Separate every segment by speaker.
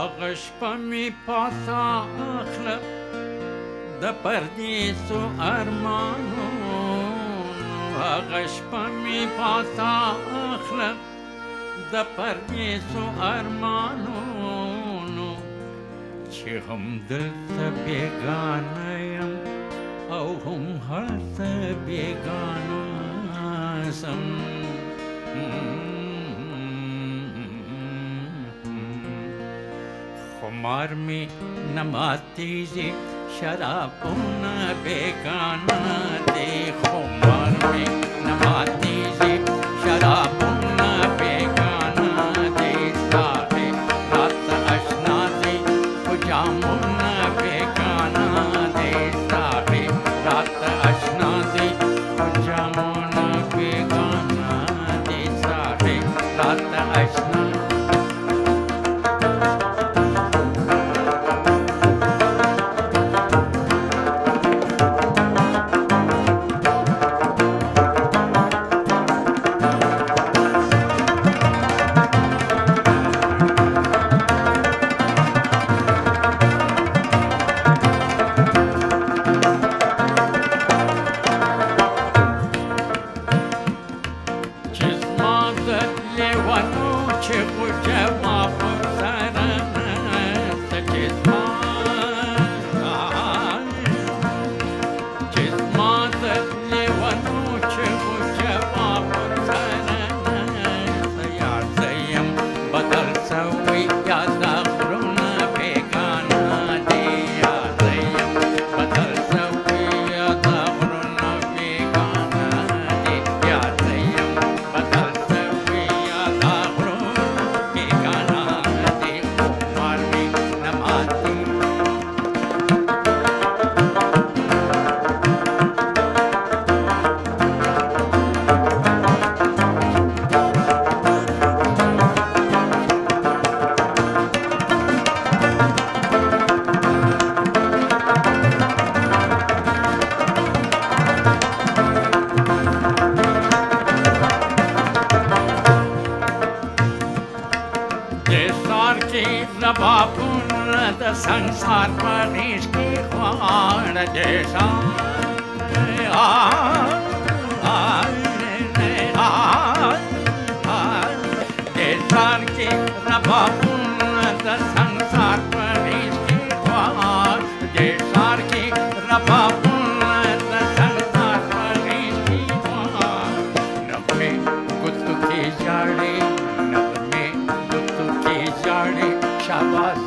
Speaker 1: غشپمی پاسا اخلق د پردیسو ارمانو غشپمی پاسا اخلق د پردیسو ارمانو چې هم دلته بیگانه یم او هم هلته بیگانه سم خمار می نماتیزی شرابونه بیگانه دی خمار می نماتیزی شرابونه بیگانه دی ساقی رات اشنا دی کجامونه بیگانه دی ساقی رات اشنا دی کجامونه بیگانه دی ساقی رات اشنا संसार पर इसकी ख्वार जैसा संसार की रबापुन संसार पर इसकी ख्वार जैसा की रबापुन संसार पर इसकी ख्वार नगमे गुत्तु की जाड़े नगमे गुत्तु की जाड़े शाबाश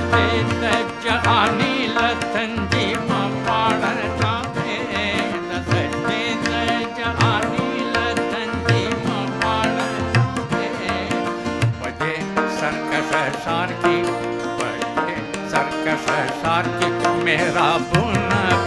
Speaker 1: जहानी लथंजी मां पाड़ना जहानी लथंजी मां पाड़े बजे सरकश सारकी बजे सरकश सारकी मेरा बुन